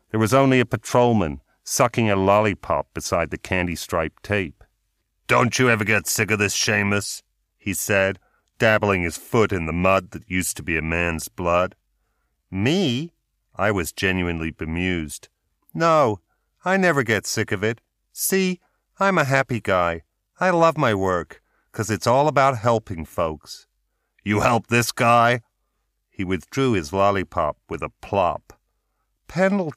There was only a patrolman sucking a lollipop beside the candy-striped tape. "Don't you ever get sick of this, Seamus?" he said, dabbling his foot in the mud that used to be a man's blood. "Me?" I was genuinely bemused. "No, I never get sick of it. See, I'm a happy guy. I love my work, 'cause it's all about helping folks." "You help this guy?" He withdrew his lollipop with a plop. "Penalty